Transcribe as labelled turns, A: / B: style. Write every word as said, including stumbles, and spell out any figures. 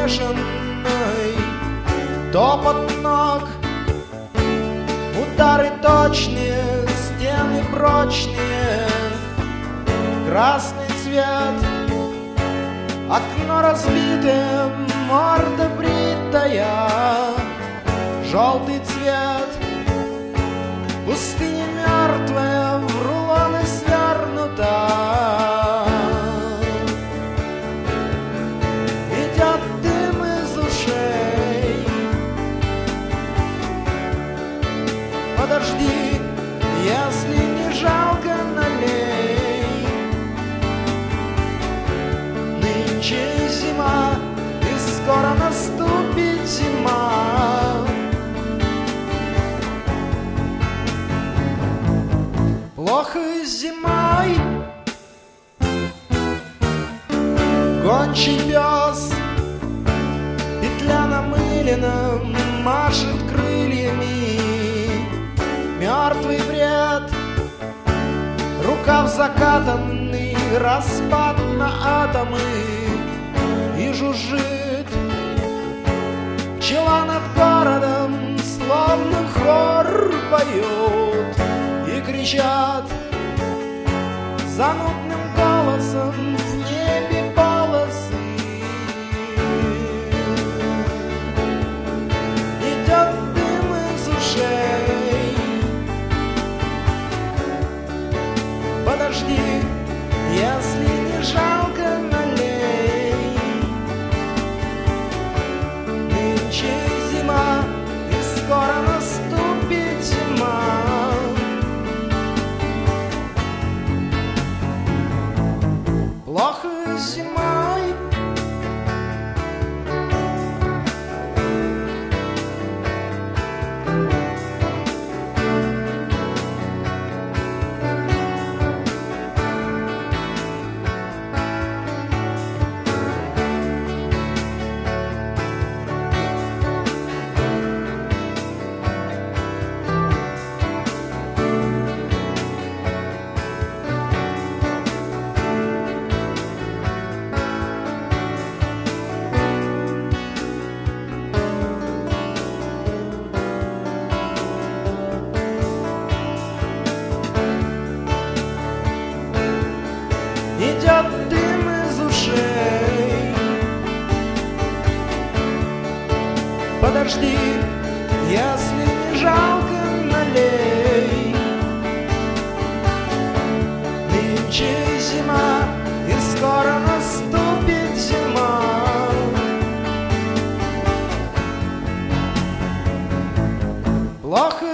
A: бешеный топот ног, удары точные, стены прочные, красный цвет, окно разбитое, морда бритая, желтый цвет, пустыня мертвая, в рулоны свернута. Идет дым из ушей. Подожди, если не жалко, налей. Нынче зима, и скоро наступит зима. Плохо зимой. Гончий пес, петля намылена, машет крыльями. Мертвый бред, рукав закатанный, распад на атомы. И жужжит пчела над городом, словно хор поют и кричат занудным голосом в небе полосы. Идет дым из ушей. Подожди, если не жалко, налей. Нынче зима, и скоро наступит зима. Плохо зимой. Идет дым из ушей. Подожди, если не жалко, налей. Нынче зима, и скоро наступит зима. Плохо